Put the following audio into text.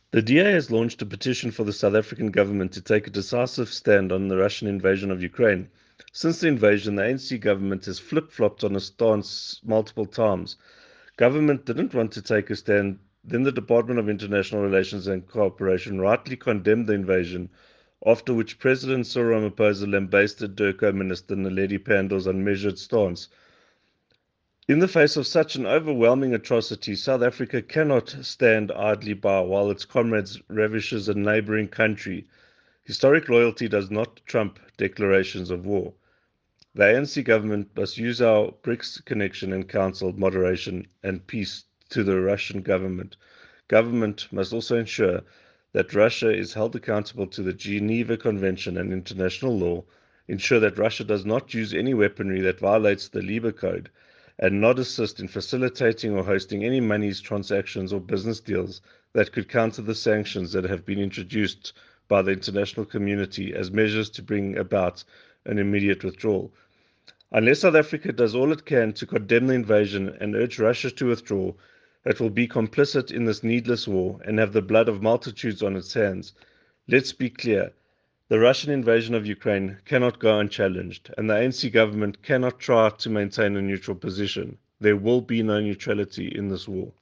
The DA has launched a petition for the South African government to take a decisive stand on the Russian invasion of Ukraine. Since the invasion, the ANC government has flip-flopped on a stance multiple times. Government didn't want to take a stand, then the Department of International Relations and Cooperation rightly condemned the invasion, after which President Cyril Ramaphosa lambasted DIRCO Minister Naledi Pandor's unmeasured stance. In the face of such an overwhelming atrocity, South Africa cannot stand idly by while its comrades ravishes a neighboring country. Historic loyalty does not trump declarations of war. The ANC government must use our BRICS connection and counsel moderation and peace to the Russian government. Government must also ensure that Russia is held accountable to the Geneva Convention and international law, ensure that Russia does not use any weaponry that violates the Lieber Code, and not assist in facilitating or hosting any monies transactions or business deals that could counter the sanctions that have been introduced by the international community as measures to bring about an immediate withdrawal. Unless South Africa does all it can to condemn the invasion and urge Russia to withdraw, it will be complicit in this needless war and have the blood of multitudes on its hands. Let's be clear. The Russian invasion of Ukraine cannot go unchallenged, and the ANC government cannot try to maintain a neutral position. There will be no neutrality in this war.